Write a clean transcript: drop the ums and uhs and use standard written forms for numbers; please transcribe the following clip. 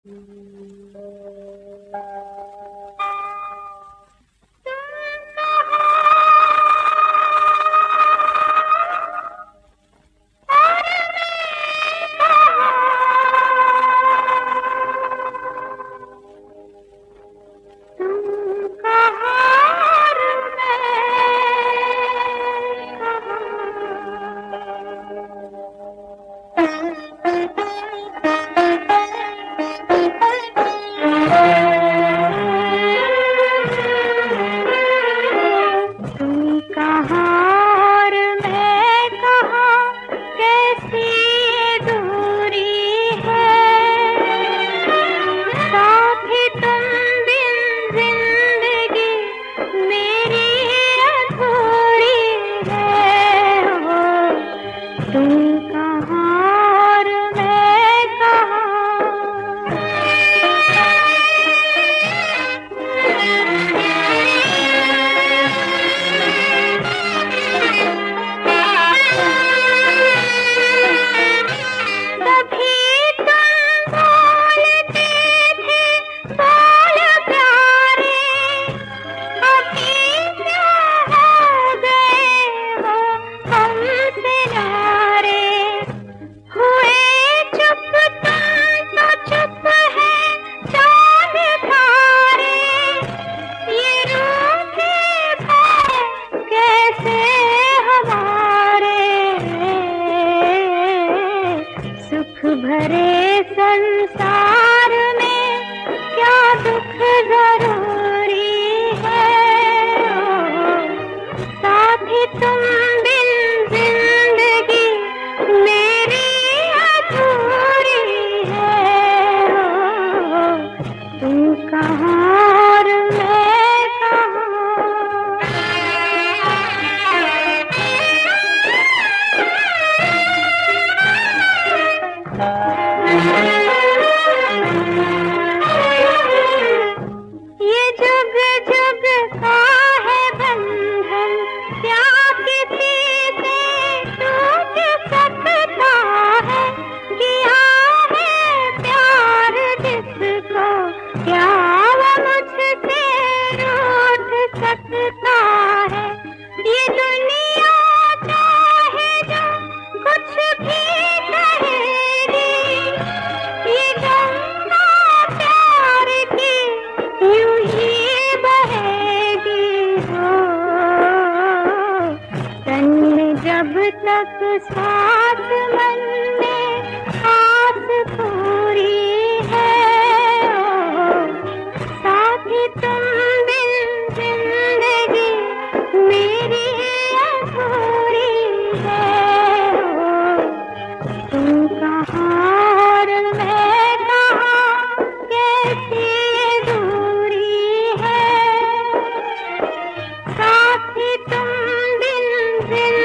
भरे संसार में क्या दुख जरूरी है। साथी तुम बिन जिंदगी मेरी अधूरी है। तुम कहाँ और मैं कहाँ। ये जुग जुग का है बंधन, क्या किसी से टूट सकता है। किया है प्यार जिसको, क्या वो मुझसे रूठ सकता है। ये दुनिया चाहे जो कुछ भी कहेगी, ये गंगा प्यार की यूं ही बहेगी। हो तन में जब तक सांस, मन में आस पूरी है। साथी तुम बिन जिंदगी मेरी अधूरी है। तुम कहाँ और मैं कहाँ, कैसी ये दूरी है। साथी तुम बिन